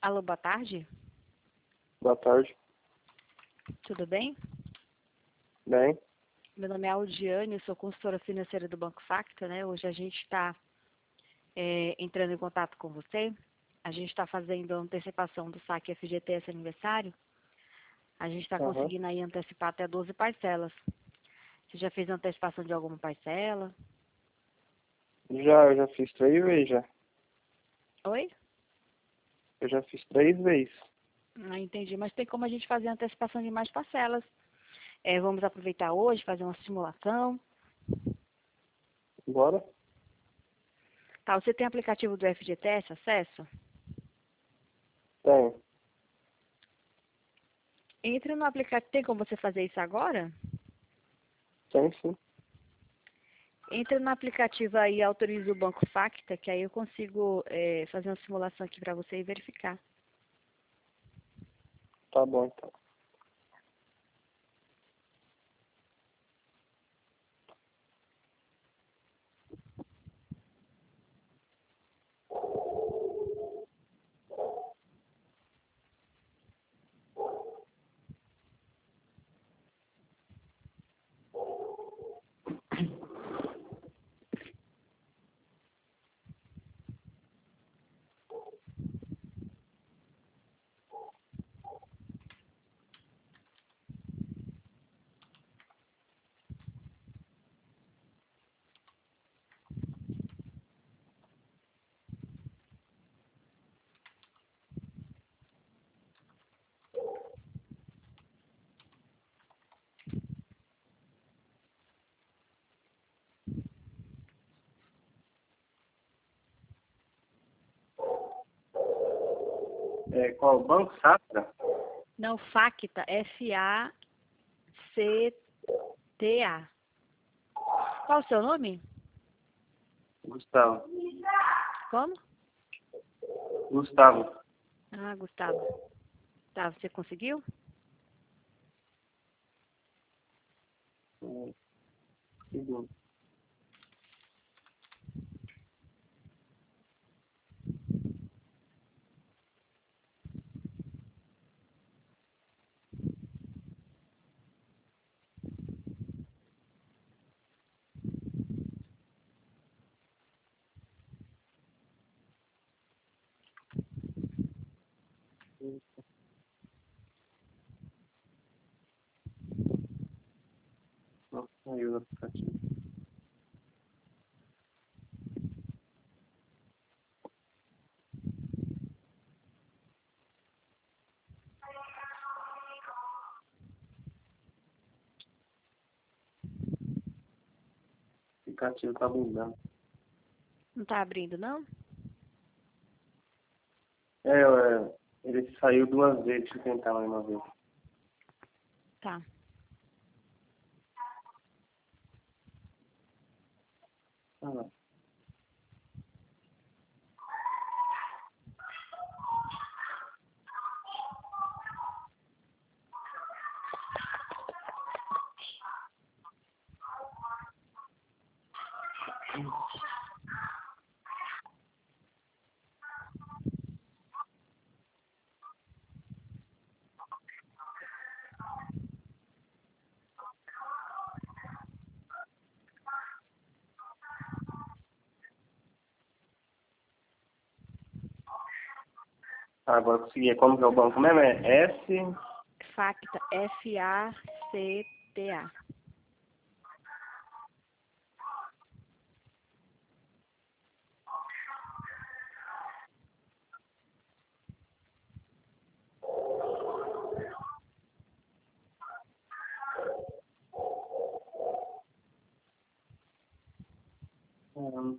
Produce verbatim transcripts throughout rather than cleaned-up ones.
Alô, boa tarde. Boa tarde. Tudo bem? Bem, Meu nome é Aldiane, eu sou consultora financeira do Banco Facta, né? Hoje a gente está é, entrando em contato com você. A gente está fazendo a antecipação do saque F G T S aniversário. A gente está aham. conseguindo aí antecipar até doze parcelas. Você já fez antecipação de alguma parcela? Já, eu já fiz três vezes já. Oi? Eu já fiz três vezes. Ah, entendi. Mas tem como a gente fazer antecipação de mais parcelas. É, vamos aproveitar hoje, fazer uma simulação. Bora? Tá, você tem aplicativo do F G T S, acesso? Tem. Entre no aplicativo. Tem como você fazer isso agora? Tem sim. Entra no aplicativo aí, autoriza o Banco Facta, que aí eu consigo é, fazer uma simulação aqui para você e verificar. Tá bom então. É, qual banco? Safra? Não, Facta, F A C T A. Qual o seu nome? Gustavo. Como? Gustavo. Ah, Gustavo. Tá, você conseguiu? É, segundo. Não saiu do aplicativo. O aplicativo tá bugando. Não tá abrindo, não? É, é, ele saiu duas vezes. Deixa eu tentar mais uma vez. Tá. Ah, não. Ah, agora consegui. Como que é o banco mesmo? É S... Facta, F A C T A. Hum,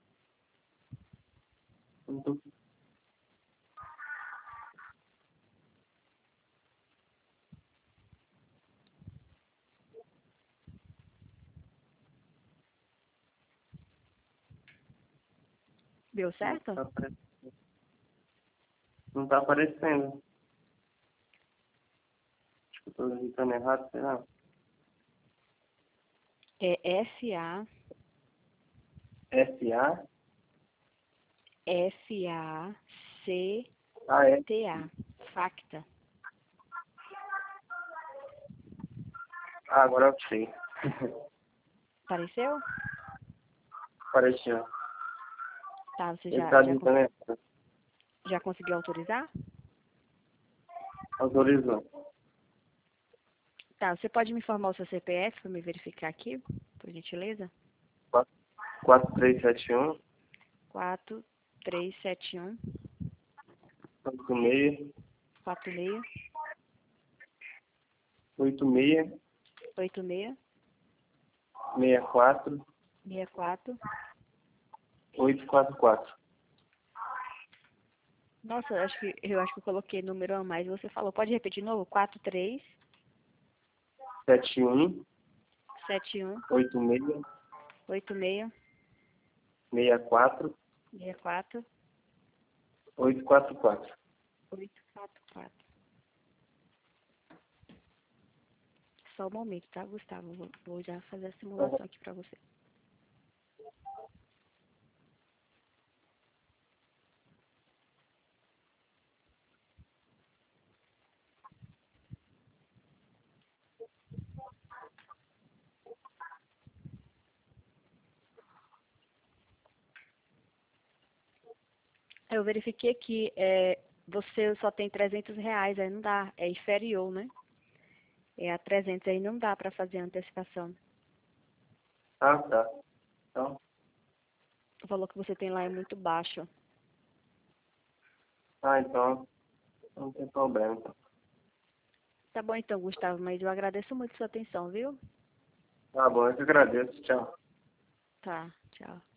não tô... Deu Não certo? tá aparecendo. Não tá aparecendo. Acho que eu tô digitando errado, será? É F A S A F A C Ah, é? T A. Facta. Ah, agora eu sei. Apareceu? Apareceu. Tá, você Ele já, tá já, ali cons- também. já conseguiu autorizar? Autorizou. Tá, você pode me informar o seu C P F para me verificar aqui, por gentileza? quatro três sete um, Quatro três sete um oito seis, quatro seis oito seis, oito seis seis quatro, seis quatro. oito quatro quatro. Nossa, eu acho que eu acho que eu coloquei número a mais. Você falou. Pode repetir de novo? Quatro três sete um, sete um oito seis, oito seis seis quatro, seis quatro oito quatro quatro. oito quatro quatro. Só um momento, tá, Gustavo? Vou, vou já fazer a simulação aqui para você. Eu verifiquei que é, você só tem trezentos reais, aí não dá. É inferior, né? É a trezentos, aí não dá para fazer a antecipação. Ah, tá. Então, O valor que você tem lá é muito baixo. ah, então, não tem problema. Então. Tá bom então, Gustavo, mas eu agradeço muito a sua atenção, viu? Tá bom, eu que agradeço. Tchau. Tá, tchau.